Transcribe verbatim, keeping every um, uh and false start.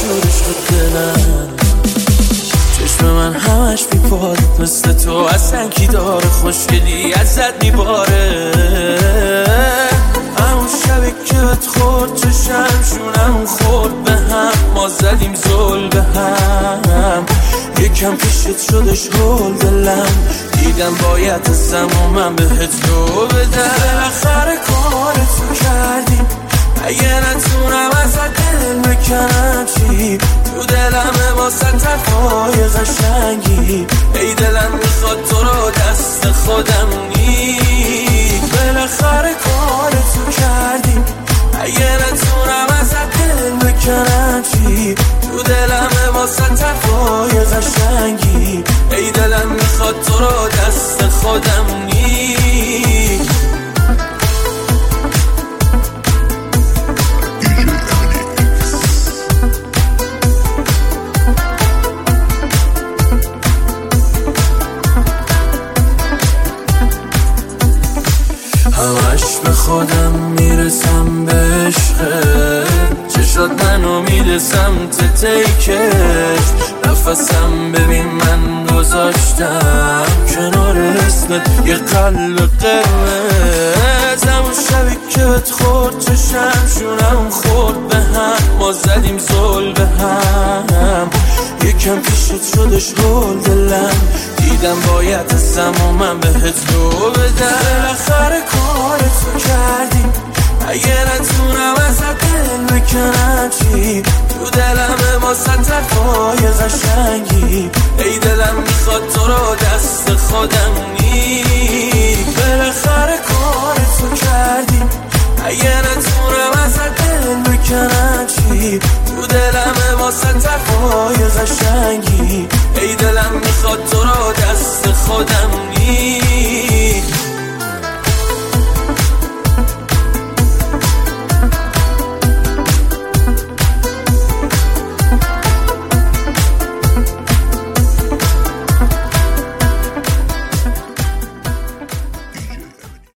جور عشق دلم. چشم من همش بیپاره مثل تو اصلا کی داره، خوشگلی ازت میباره. همون شبی که بهت خورد چشم شونم خورد به هم، ما زدیم زل به هم. یکم پیشت شدش هول دلم، دیدم باید ازم و من بهت رو بدم. بالاخره کارتو کردیم، اگه نتونم ازت دل بکنم چی؟ تو دلم واسه طرفای قشنگی، ای دلم میخواد تو رو دست خودم نی. بالاخره کارتو کردیم، اگه نتونم ازت دل بکنم چی؟ تو دلم واسه طرفای قشنگی، ای دلم میخواد تو رو دست خودم نی. همش به خودم میرسم به عشقت، چشات منو میده سمت تیکش. نفسم ببین من گذاشتم کنار اسمت یه قلب قرمز. همون شبی که بهت خورد چشم شونم خورد به هم، ما زدیم زل به هم. یکم پیشت شدش هول دلم، دیدم باید ازم و من بهت رو بدم. بالاخره کارتو کردیم، اگه نتونم ازت دل بکنم چی؟ تو دلم واسه طرفای قشنگی، ای دلم میخواد تو رو دست خودم نی. بالاخره کارتو کردیم، اگه نتونم ازت دل بکنم چی؟ تو دلم واسه طرفای قشنگی، ای دلم میخواد تو رو دست خودم نی.